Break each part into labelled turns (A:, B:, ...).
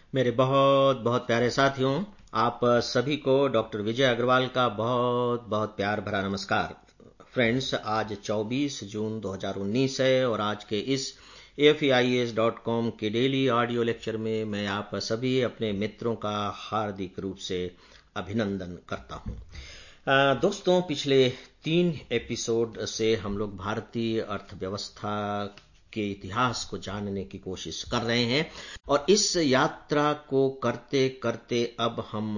A: मेरे बहुत बहुत प्यारे साथियों, आप सभी को डॉक्टर विजय अग्रवाल का बहुत बहुत प्यार भरा नमस्कार। फ्रेंड्स, आज 24 जून 2019 है और आज के इस AFEIES.com के डेली ऑडियो लेक्चर में मैं आप सभी अपने मित्रों का हार्दिक रूप से अभिनंदन करता हूं। दोस्तों, पिछले 3 एपिसोड से हम लोग भारतीय अर्थव्यवस्था के इतिहास को जानने की कोशिश कर रहे हैं और इस यात्रा को करते करते अब हम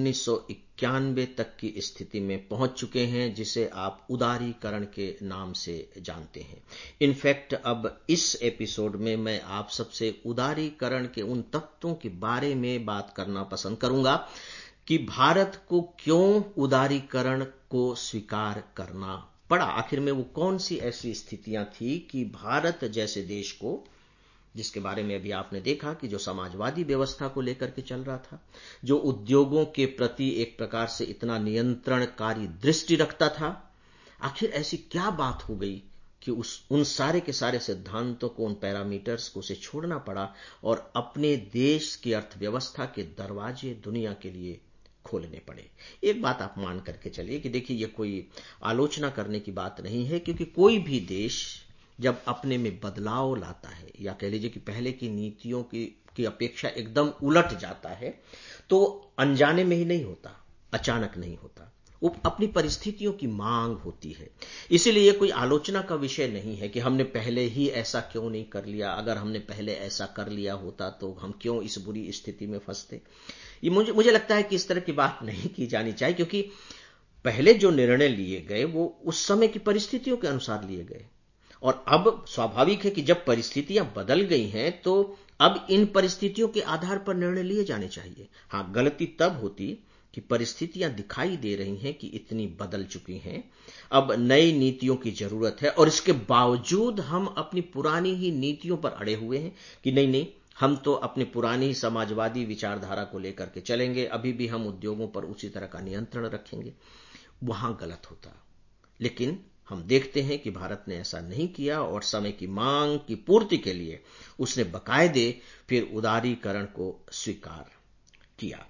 A: 1991 तक की स्थिति में पहुंच चुके हैं, जिसे आप उदारीकरण के नाम से जानते हैं। इनफैक्ट अब इस एपिसोड में मैं आप सबसे उदारीकरण के उन तत्वों के बारे में बात करना पसंद करूंगा कि भारत को क्यों उदारीकरण को स्वीकार करना पड़ा। आखिर में वो कौन सी ऐसी स्थितियां थी कि भारत जैसे देश को, जिसके बारे में अभी आपने देखा कि जो समाजवादी व्यवस्था को लेकर के चल रहा था, जो उद्योगों के प्रति एक प्रकार से इतना नियंत्रणकारी दृष्टि रखता था, आखिर ऐसी क्या बात हो गई कि उन सारे के सारे सिद्धांतों को, उन पैरामीटर्स को उसे छोड़ना पड़ा और अपने देश की अर्थव्यवस्था के दरवाजे दुनिया के लिए खोलने पड़े। एक बात आप मान करके चलिए कि देखिए, ये कोई आलोचना करने की बात नहीं है, क्योंकि कोई भी देश जब अपने में बदलाव लाता है या कह लीजिए कि पहले की नीतियों की अपेक्षा एकदम उलट जाता है, तो अनजाने में ही नहीं होता, अचानक नहीं होता, वो अपनी परिस्थितियों की मांग होती है। इसीलिए कोई आलोचना का विषय नहीं है कि हमने पहले ही ऐसा क्यों नहीं कर लिया, अगर हमने पहले ऐसा कर लिया होता तो हम क्यों इस बुरी स्थिति में फंसते। ये मुझे लगता है कि इस तरह की बात नहीं की जानी चाहिए, क्योंकि पहले जो निर्णय लिए गए वो उस समय की परिस्थितियों के अनुसार लिए गए और अब स्वाभाविक है कि जब परिस्थितियां बदल गई हैं तो अब इन परिस्थितियों के आधार पर निर्णय लिए जाने चाहिए। हाँ, गलती तब होती कि परिस्थितियां दिखाई दे रही हैं कि इतनी बदल चुकी हैं, अब नई नीतियों की जरूरत है और इसके बावजूद हम अपनी पुरानी ही नीतियों पर अड़े हुए हैं कि नहीं नहीं, हम तो अपनी पुरानी समाजवादी विचारधारा को लेकर के चलेंगे, अभी भी हम उद्योगों पर उसी तरह का नियंत्रण रखेंगे। वहां गलत होता। लेकिन हम देखते हैं कि भारत ने ऐसा नहीं किया और समय की मांग की पूर्ति के लिए उसने बाकायदे फिर उदारीकरण को स्वीकार किया।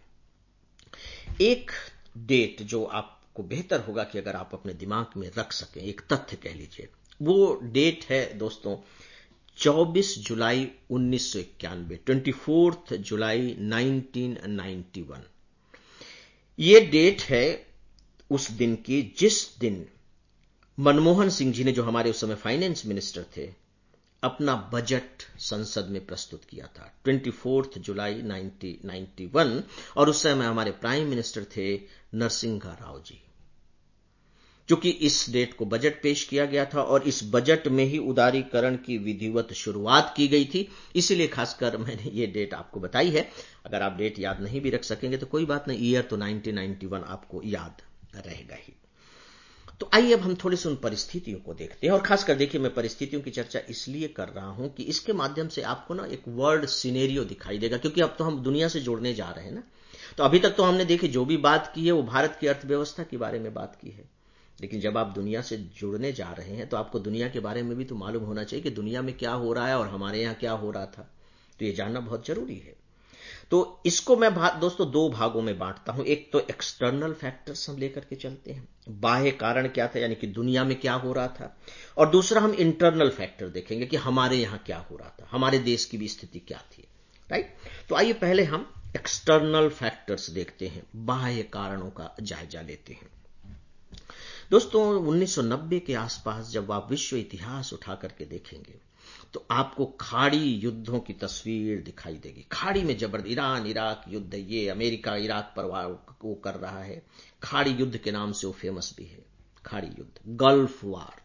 A: एक डेट जो आपको बेहतर होगा कि अगर आप अपने दिमाग में रख सकें, एक तथ्य कह लीजिए, वो डेट है दोस्तों 24 जुलाई 1991, 24 जुलाई 1991। ये डेट है उस दिन की जिस दिन मनमोहन सिंह जी ने, जो हमारे उस समय फाइनेंस मिनिस्टर थे, अपना बजट संसद में प्रस्तुत किया था। 24 जुलाई 1991। और उस समय हमारे प्राइम मिनिस्टर थे नरसिंहा राव जी। क्योंकि इस डेट को बजट पेश किया गया था और इस बजट में ही उदारीकरण की विधिवत शुरुआत की गई थी, इसीलिए खासकर मैंने ये डेट आपको बताई है। अगर आप डेट याद नहीं भी रख सकेंगे तो कोई बात नहीं, ईयर तो 1991 आपको याद रहेगा ही। तो आइए अब हम थोड़ी सी उन परिस्थितियों को देखते हैं और खासकर देखिए, मैं परिस्थितियों की चर्चा इसलिए कर रहा हूं कि इसके माध्यम से आपको ना एक वर्ल्ड सिनेरियो दिखाई देगा, क्योंकि अब तो हम दुनिया से जुड़ने जा रहे हैं ना। तो अभी तक तो हमने देखिए जो भी बात की है वो भारत की अर्थव्यवस्था के बारे में बात की है, लेकिन जब आप दुनिया से जुड़ने जा रहे हैं तो आपको दुनिया के बारे में भी तो मालूम होना चाहिए कि दुनिया में क्या हो रहा है और हमारे यहाँ क्या हो रहा था। तो ये जानना बहुत जरूरी है। तो इसको मैं दोस्तों दो भागों में बांटता हूं। एक तो एक्सटर्नल फैक्टर्स हम लेकर के चलते हैं, बाह्य कारण क्या था, यानी कि दुनिया में क्या हो रहा था, और दूसरा हम इंटरनल फैक्टर देखेंगे कि हमारे यहां क्या हो रहा था, हमारे देश की भी स्थिति क्या थी। राइट। तो आइए पहले हम एक्सटर्नल फैक्टर्स देखते हैं, बाह्य कारणों का जायजा लेते हैं। दोस्तों, 1990 के आसपास जब आप विश्व इतिहास उठा करके देखेंगे तो आपको खाड़ी युद्धों की तस्वीर दिखाई देगी। खाड़ी में जबरदस्त ईरान इराक युद्ध, ये अमेरिका इराक पर वो कर रहा है, खाड़ी युद्ध के नाम से वो फेमस भी है। खाड़ी युद्ध, गल्फ वार।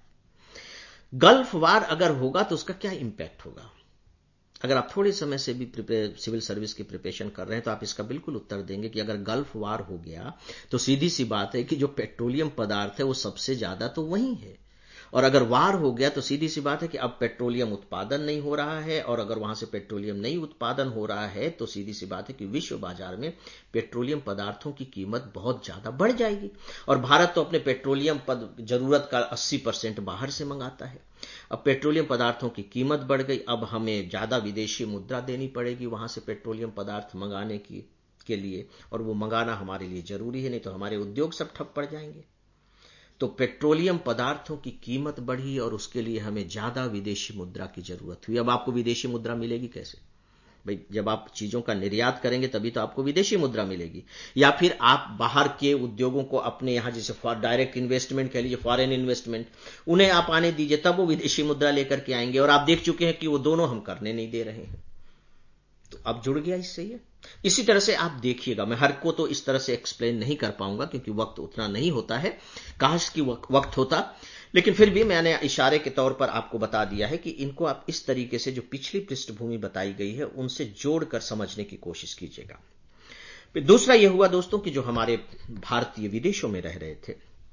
A: गल्फ वार अगर होगा तो उसका क्या इंपैक्ट होगा? अगर आप थोड़े समय से भी सिविल सर्विस की प्रिपरेशन कर रहे हैं तो आप इसका बिल्कुल उत्तर देंगे कि अगर गल्फ वार हो गया तो सीधी सी बात है कि जो पेट्रोलियम पदार्थ है वो सबसे ज्यादा तो वही है, और अगर वार हो गया तो सीधी सी बात है कि अब पेट्रोलियम उत्पादन नहीं हो रहा है, और अगर वहां से पेट्रोलियम नहीं उत्पादन हो रहा है तो सीधी सी बात है कि विश्व बाजार में पेट्रोलियम पदार्थों की कीमत बहुत ज्यादा बढ़ जाएगी। और भारत तो अपने पेट्रोलियम जरूरत का 80% बाहर से मंगाता है। अब पेट्रोलियम पदार्थों की कीमत बढ़ गई, अब हमें ज्यादा विदेशी मुद्रा देनी पड़ेगी वहां से पेट्रोलियम पदार्थ मंगाने के लिए, और वो मंगाना हमारे लिए जरूरी है, नहीं तो हमारे उद्योग सब ठप पड़ जाएंगे। तो पेट्रोलियम पदार्थों की कीमत बढ़ी और उसके लिए हमें ज्यादा विदेशी मुद्रा की जरूरत हुई। अब आपको विदेशी मुद्रा मिलेगी कैसे? भाई जब आप चीजों का निर्यात करेंगे तभी तो आपको विदेशी मुद्रा मिलेगी, या फिर आप बाहर के उद्योगों को अपने यहां, जैसे डायरेक्ट इन्वेस्टमेंट कह लीजिए, फॉरेन इन्वेस्टमेंट, उन्हें आप आने दीजिए, तब वो विदेशी मुद्रा लेकर के आएंगे। और आप देख चुके हैं कि वो दोनों हम करने नहीं दे रहे हैं। तो अब जुड़ गया इससे ये। इसी तरह से आप देखिएगा, मैं हर को तो इस तरह से एक्सप्लेन नहीं कर पाऊंगा क्योंकि वक्त उतना नहीं होता है, काश की वक्त होता, लेकिन फिर भी मैंने इशारे के तौर पर आपको बता दिया है कि इनको आप इस तरीके से जो पिछली पृष्ठभूमि बताई गई है उनसे जोड़कर समझने की कोशिश कीजिएगा। फिर दूसरा यह हुआ दोस्तों कि जो हमारे भारतीय विदेशों में रह रहे थे,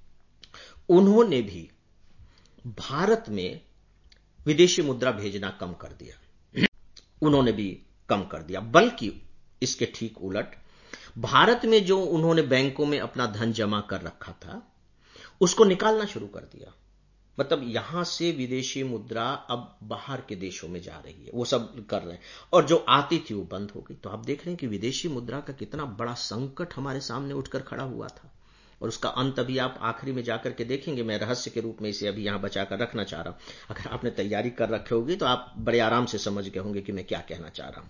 A: उन्होंने भी भारत में विदेशी मुद्रा भेजना कम कर दिया, उन्होंने भी कम कर दिया, बल्कि इसके ठीक उलट भारत में जो उन्होंने बैंकों में अपना धन जमा कर रखा था उसको निकालना शुरू कर दिया। मतलब यहां से विदेशी मुद्रा अब बाहर के देशों में जा रही है, वो सब कर रहे हैं, और जो आती थी वो बंद हो गई। तो आप देख रहे हैं कि विदेशी मुद्रा का कितना बड़ा संकट हमारे सामने उठकर खड़ा हुआ था, और उसका अंत अभी आप आखिरी में जाकर के देखेंगे। मैं रहस्य के रूप में इसे अभी यहां बचाकर रखना चाह रहा हूं। अगर आपने तैयारी कर रखे होगी तो आप बड़े आराम से समझ गए होंगे कि मैं क्या कहना चाह रहा हूं।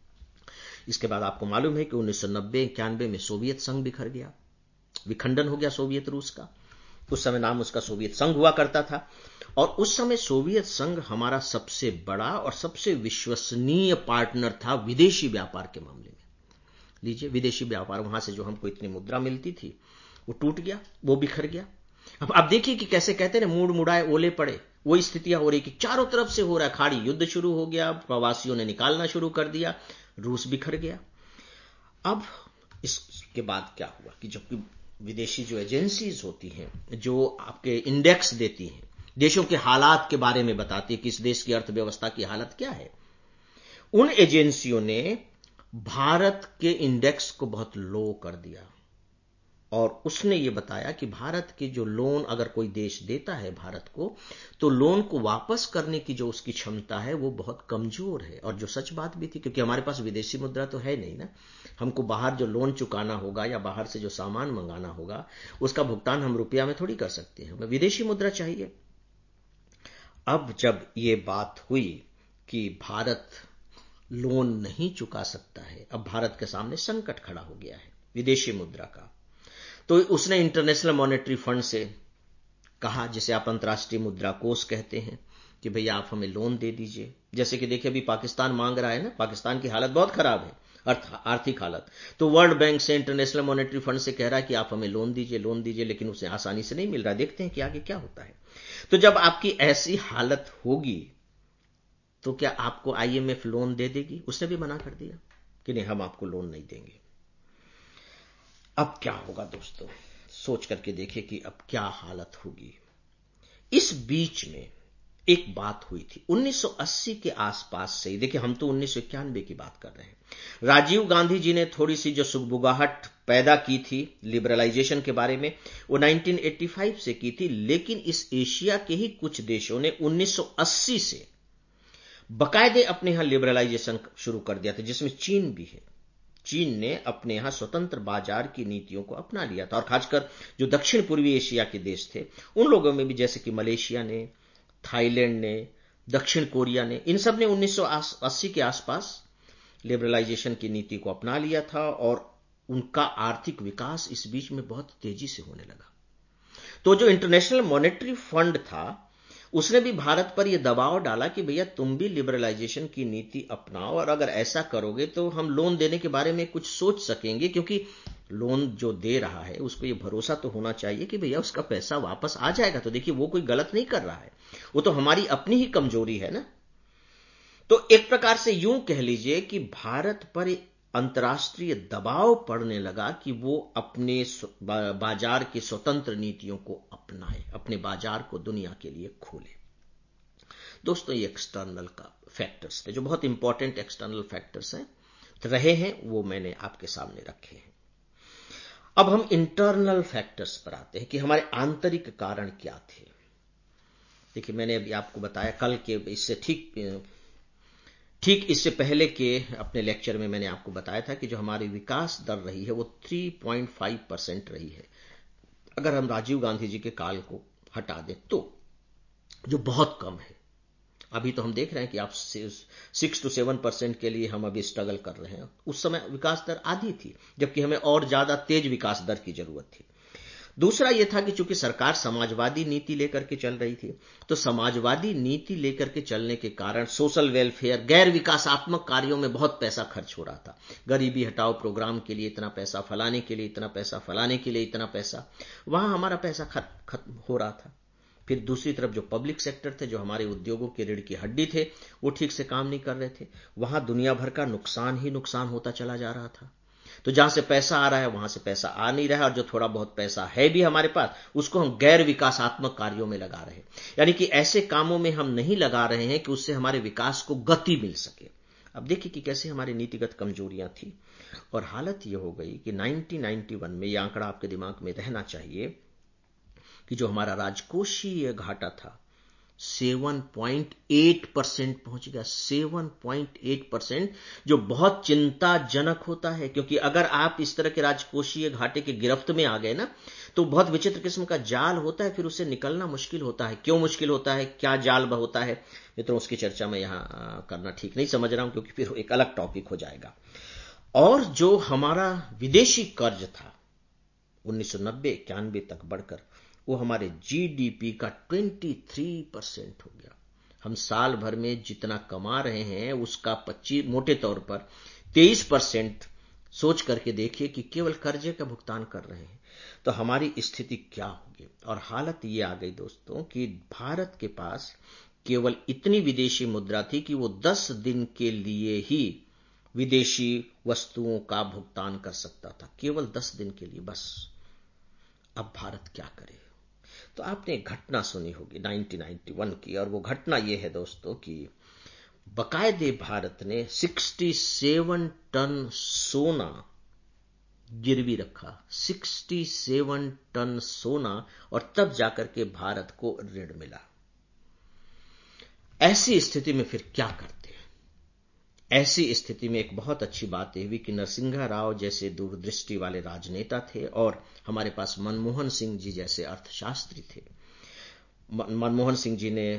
A: इसके बाद आपको मालूम है कि 1990-91 में सोवियत संघ बिखर गया, विखंडन हो गया सोवियत रूस का। उस समय नाम उसका सोवियत संघ हुआ करता था, और उस समय सोवियत संघ हमारा सबसे बड़ा और सबसे विश्वसनीय पार्टनर था विदेशी व्यापार के मामले में। लीजिए, विदेशी व्यापार, वहां से जो हमको इतनी मुद्रा मिलती थी वो टूट गया, वो बिखर गया। अब आप देखिए कि कैसे कहते हैं ना, मूड मुड़ाए ओले पड़े, वही स्थितियां हो रही कि चारों तरफ से हो रहा है, खाड़ी युद्ध शुरू हो गया, प्रवासियों ने निकालना शुरू कर दिया, रूस बिखर गया। अब इसके बाद क्या हुआ कि जबकि विदेशी जो एजेंसीज होती हैं, जो आपके इंडेक्स देती हैं, देशों के हालात के बारे में बताती है कि इस देश की अर्थव्यवस्था की हालत क्या है, उन एजेंसियों ने भारत के इंडेक्स को बहुत लो कर दिया, और उसने ये बताया कि भारत के जो लोन अगर कोई देश देता है भारत को, तो लोन को वापस करने की जो उसकी क्षमता है वो बहुत कमजोर है। और जो सच बात भी थी, क्योंकि हमारे पास विदेशी मुद्रा तो है नहीं ना, हमको बाहर जो लोन चुकाना होगा या बाहर से जो सामान मंगाना होगा उसका भुगतान हम रुपया में थोड़ी कर सकते हैं, हमें विदेशी मुद्रा चाहिए। अब जब ये बात हुई कि भारत लोन नहीं चुका सकता है, अब भारत के सामने संकट खड़ा हो गया है विदेशी मुद्रा का, तो उसने इंटरनेशनल मॉनेटरी फंड से कहा, जिसे आप अंतर्राष्ट्रीय मुद्रा कोष कहते हैं, कि भैया आप हमें लोन दे दीजिए। जैसे कि देखिए अभी पाकिस्तान मांग रहा है ना, पाकिस्तान की हालत बहुत खराब है, आर्थिक हालत, तो वर्ल्ड बैंक से, इंटरनेशनल मॉनेटरी फंड से कह रहा है कि आप हमें लोन दीजिए, लेकिन उसे आसानी से नहीं मिल रहा। देखते हैं कि आगे क्या होता है। तो जब आपकी ऐसी हालत होगी तो क्या आपको आईएमएफ लोन दे देगी? उसने भी मना कर दिया कि नहीं, हम आपको लोन नहीं देंगे। अब क्या होगा दोस्तों, सोच करके देखिए कि अब क्या हालत होगी। इस बीच में एक बात हुई थी 1980 के आसपास से ही, देखिए हम तो 1991 की बात कर रहे हैं। राजीव गांधी जी ने थोड़ी सी जो सुगबुगाहट पैदा की थी लिबरलाइजेशन के बारे में, वो 1985 से की थी, लेकिन इस एशिया के ही कुछ देशों ने 1980 से बाकायदे अपने यहां लिबरलाइजेशन शुरू कर दिया था, जिसमें चीन भी है। चीन ने अपने यहां स्वतंत्र बाजार की नीतियों को अपना लिया था, और खासकर जो दक्षिण पूर्वी एशिया के देश थे उन लोगों में भी, जैसे कि मलेशिया ने, थाईलैंड ने, दक्षिण कोरिया ने, इन सब ने 1980 के आसपास लिबरलाइजेशन की नीति को अपना लिया था, और उनका आर्थिक विकास इस बीच में बहुत तेजी से होने लगा। तो जो इंटरनेशनल मॉनेटरी फंड था उसने भी भारत पर यह दबाव डाला कि भैया तुम भी लिबरलाइजेशन की नीति अपनाओ, और अगर ऐसा करोगे तो हम लोन देने के बारे में कुछ सोच सकेंगे, क्योंकि लोन जो दे रहा है उसको ये भरोसा तो होना चाहिए कि भैया उसका पैसा वापस आ जाएगा। तो देखिए वो कोई गलत नहीं कर रहा है, वो तो हमारी अपनी ही कमजोरी है ना। तो एक प्रकार से यूं कह लीजिए कि भारत पर अंतर्राष्ट्रीय दबाव पड़ने लगा कि वो अपने बाजार की स्वतंत्र नीतियों को अपनाए, अपने बाजार को दुनिया के लिए खोले। दोस्तों ये एक्सटर्नल का फैक्टर्स थे, जो बहुत इंपॉर्टेंट एक्सटर्नल फैक्टर्स हैं रहे हैं, वो मैंने आपके सामने रखे हैं। अब हम इंटरनल फैक्टर्स पर आते हैं कि हमारे आंतरिक कारण क्या थे। देखिए, मैंने अभी आपको बताया कल के इससे ठीक इससे पहले के अपने लेक्चर में मैंने आपको बताया था कि जो हमारी विकास दर रही है वो 3.5% रही है, अगर हम राजीव गांधी जी के काल को हटा दें तो, जो बहुत कम है। अभी तो हम देख रहे हैं कि आप 6 to 7% के लिए हम अभी स्ट्रगल कर रहे हैं। उस समय विकास दर आधी थी, जबकि हमें और ज्यादा तेज विकास दर की जरूरत थी। दूसरा यह था कि चूंकि सरकार समाजवादी नीति लेकर के चल रही थी, तो समाजवादी नीति लेकर के चलने के कारण सोशल वेलफेयर, गैर विकासात्मक कार्यों में बहुत पैसा खर्च हो रहा था। गरीबी हटाओ प्रोग्राम के लिए इतना पैसा, फलाने के लिए इतना पैसा, फलाने के लिए इतना पैसा, वहां हमारा पैसा खत्म हो रहा था। फिर दूसरी तरफ जो पब्लिक सेक्टर थे, जो हमारे उद्योगों की रीढ़ की हड्डी थे, वो ठीक से काम नहीं कर रहे थे। वहां दुनिया भर का नुकसान ही नुकसान होता चला जा रहा था। तो जहां से पैसा आ रहा है वहां से पैसा आ नहीं रहा है, और जो थोड़ा बहुत पैसा है भी हमारे पास, उसको हम गैर विकासात्मक कार्यों में लगा रहे हैं। यानी कि ऐसे कामों में हम नहीं लगा रहे हैं कि उससे हमारे विकास को गति मिल सके। अब देखिए कि कैसे हमारी नीतिगत कमजोरियां थी, और हालत यह हो गई कि 1991 में, यह आंकड़ा आपके दिमाग में रहना चाहिए, कि जो हमारा राजकोषीय घाटा था 7.8% पहुंच गया। 7.8%, जो बहुत चिंताजनक होता है, क्योंकि अगर आप इस तरह के राजकोषीय घाटे की गिरफ्त में आ गए ना, तो बहुत विचित्र किस्म का जाल होता है, फिर उससे निकलना मुश्किल होता है। क्यों मुश्किल होता है, क्या जाल होता है मित्रों, उसकी चर्चा मैं यहां करना ठीक नहीं समझ रहा हूं, क्योंकि फिर एक अलग टॉपिक हो जाएगा। और जो हमारा विदेशी कर्ज था 1990-91 तक बढ़कर, वो हमारे जीडीपी का 23% हो गया। हम साल भर में जितना कमा रहे हैं उसका 25, मोटे तौर पर 23% सोच करके देखिए कि केवल कर्जे का भुगतान कर रहे हैं, तो हमारी स्थिति क्या होगी। और हालत ये आ गई दोस्तों कि भारत के पास केवल इतनी विदेशी मुद्रा थी कि वो 10 दिन के लिए ही विदेशी वस्तुओं का भुगतान कर सकता था, केवल 10 दिन के लिए बस। अब भारत क्या करे। तो आपने एक घटना सुनी होगी 1991 की, और वो घटना ये है दोस्तों कि बकायदे भारत ने 67 टन सोना गिरवी रखा। 67 टन सोना, और तब जाकर के भारत को ऋण मिला। ऐसी स्थिति में फिर क्या करते हैं? ऐसी स्थिति में एक बहुत अच्छी बात यह हुई कि नरसिंहा राव जैसे दूरदृष्टि वाले राजनेता थे, और हमारे पास मनमोहन सिंह जी जैसे अर्थशास्त्री थे। मनमोहन सिंह जी ने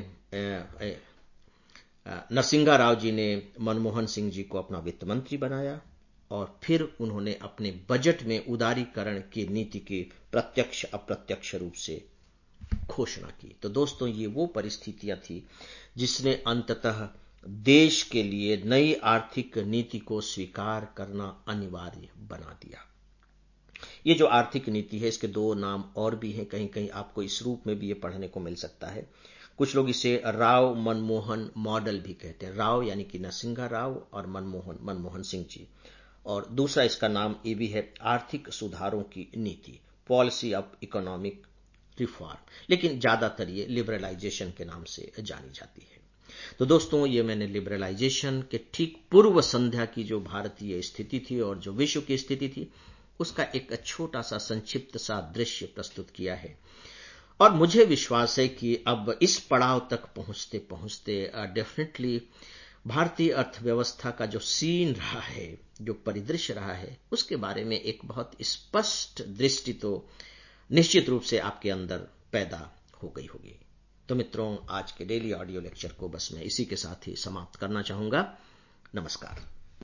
A: नरसिंहा राव जी ने मनमोहन सिंह जी को अपना वित्त मंत्री बनाया, और फिर उन्होंने अपने बजट में उदारीकरण की नीति की प्रत्यक्ष अप्रत्यक्ष रूप से घोषणा की। तो दोस्तों, ये वो परिस्थितियां थी जिसने अंततः देश के लिए नई आर्थिक नीति को स्वीकार करना अनिवार्य बना दिया। ये जो आर्थिक नीति है, इसके दो नाम और भी हैं, कहीं कहीं आपको इस रूप में भी ये पढ़ने को मिल सकता है। कुछ लोग इसे राव मनमोहन मॉडल भी कहते हैं। राव यानी कि नरसिंहा राव, और मनमोहन सिंह जी। और दूसरा इसका नाम ये भी है, आर्थिक सुधारों की नीति, पॉलिसी ऑफ इकोनॉमिक रिफॉर्म, लेकिन ज्यादातर ये लिबरलाइजेशन के नाम से जानी जाती है। तो दोस्तों, ये मैंने लिबरलाइजेशन के ठीक पूर्व संध्या की जो भारतीय स्थिति थी और जो विश्व की स्थिति थी, उसका एक छोटा सा संक्षिप्त सा दृश्य प्रस्तुत किया है। और मुझे विश्वास है कि अब इस पड़ाव तक पहुंचते पहुंचते डेफिनेटली भारतीय अर्थव्यवस्था का जो सीन रहा है, जो परिदृश्य रहा है, उसके बारे में एक बहुत स्पष्ट दृष्टि तो निश्चित रूप से आपके अंदर पैदा हो गई होगी। तो मित्रों, आज के डेली ऑडियो लेक्चर को बस मैं इसी के साथ ही समाप्त करना चाहूंगा। नमस्कार।